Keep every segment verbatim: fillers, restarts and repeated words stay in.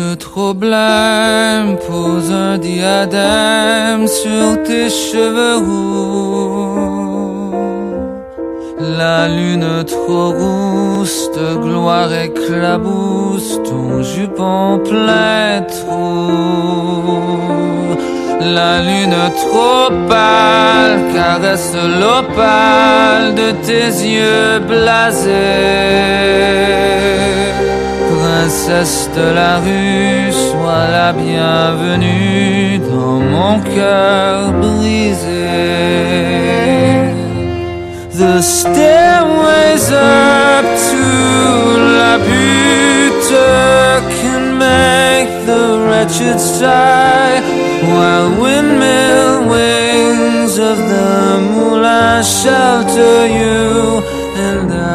lune trop blême pose un diadème sur tes cheveux roux. La lune trop rousse de gloire éclabousse ton jupon plein trou. La lune trop pâle caresse l'opale de tes yeux blasés. Princesse de la rue, sois la bienvenue dans mon cœur brisé. The stairways up to la butte can make the wretched sigh, while windmill wings of the moulin shelter you and I.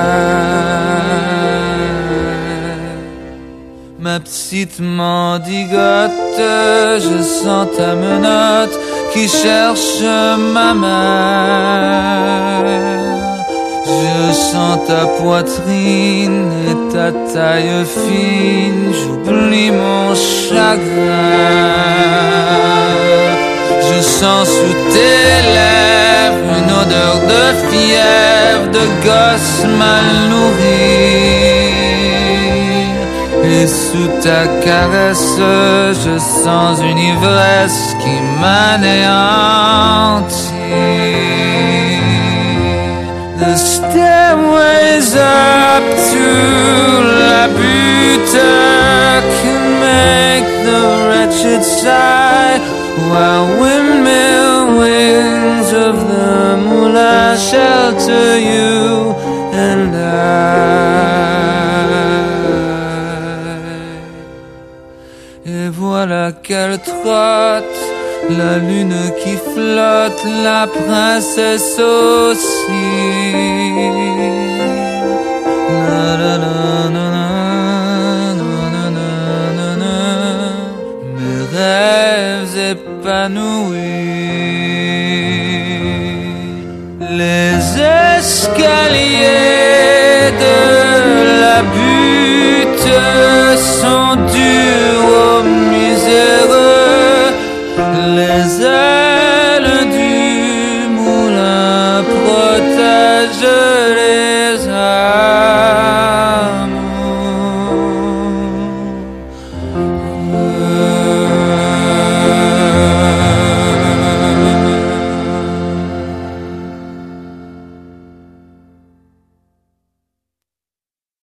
Ma petite mendigote, je sens ta menotte qui cherche ma mère. Je sens ta poitrine et ta taille fine, j'oublie mon chagrin. Je sens sous tes lèvres une odeur de fièvre, de gosse mal nourri. Et sous ta caresse, je sens une ivresse qui m'anéantit. The stairways up to la butte can make the wretched sigh, while windmill wings of the moulin shelter you and I. Et voilà qu'elle trotte, la lune qui flotte, la princesse aussi. La la la la la la la la. Mes rêves épanouis. Les escaliers de la butte